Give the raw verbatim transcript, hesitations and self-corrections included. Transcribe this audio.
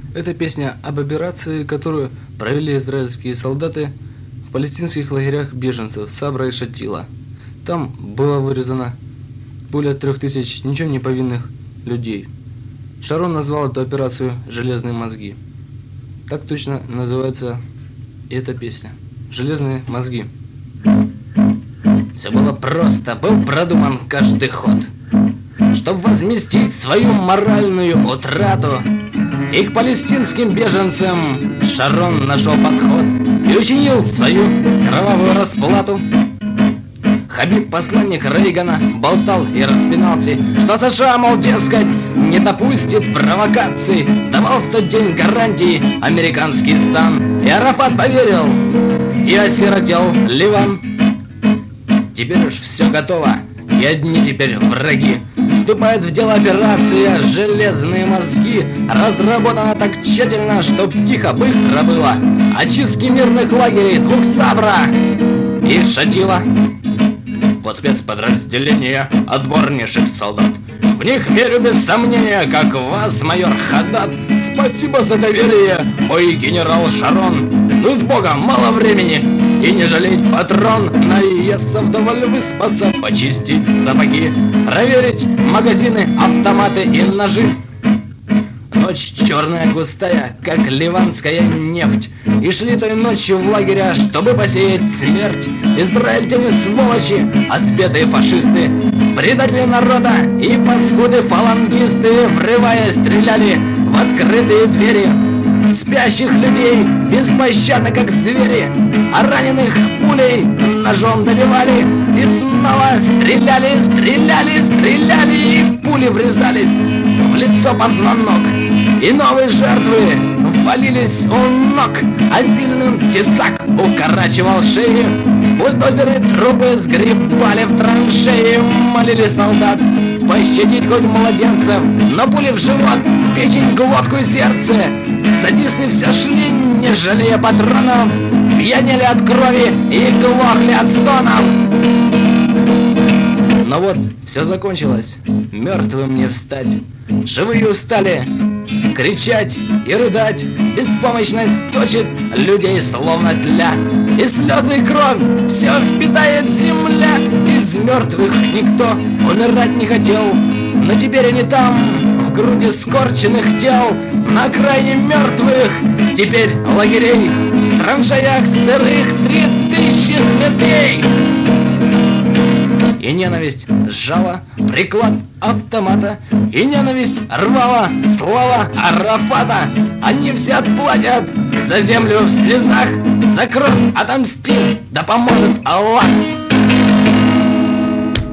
Это песня об операции, которую провели израильские солдаты в палестинских лагерях беженцев Сабра и Шатила. Там было вырезано более трех тысяч ничем не повинных людей. Шарон назвал эту операцию «Железные мозги». Так точно называется и эта песня «Железные мозги». Все было просто, был продуман каждый ход, чтобы возместить свою моральную утрату. И к палестинским беженцам Шарон нашел подход и учинил свою кровавую расплату. Хабиб, посланник Рейгана, болтал и распинался, что США, мол, дескать, не допустит провокаций. Давал в тот день гарантии американский сан. И Арафат поверил, и осиротел Ливан. Теперь уж все готово, и одни теперь враги. Вступает в дело операция «Железные мозги». Разработана так тщательно, чтоб тихо, быстро было. Очистки мирных лагерей двух Сабра и Шатила. Вот спецподразделения отборнейших солдат. В них верю без сомнения, как вас, майор Хадад. Спасибо за доверие, мой генерал Шарон. Ну с Богом, мало времени, и не жалеть патрон. Наесться вдоволь, выспаться, почистить сапоги, проверить магазины, автоматы и ножи. Ночь черная, густая, как ливанская нефть. И шли той ночью в лагеря, чтобы посеять смерть. Израильтяне сволочи, отпетые фашисты, предатели народа и паскуды-фалангисты, врываясь, стреляли в открытые двери. Спящих людей беспощадно, как звери, а раненых пулей ножом добивали. И снова стреляли, стреляли, стреляли, и пули врезались в лицо позвонок. И новые жертвы валились у ног, а сильным тесак укорачивал шеи. Бульдозеры трупы сгребали в траншеи. Молили солдат пощадить хоть младенцев, но пули в живот, печень, глотку и сердце. Садисты все шли, не жалея патронов, пьянели от крови и глохли от стонов. Но вот все закончилось, мертвым не встать. Живые устали кричать и рыдать, беспомощность точит людей словно тля. И слезы и кровь все впитает земля. Из мертвых никто умирать не хотел, но теперь они там, в груди скорченных тел, на окраине мертвых теперь лагерей. В траншеях сырых три тысячи смертей. И ненависть сжала приклад автомата, и ненависть рвала слова Арафата. Они все отплатят за землю в слезах, за кровь отомстим, да поможет Аллах.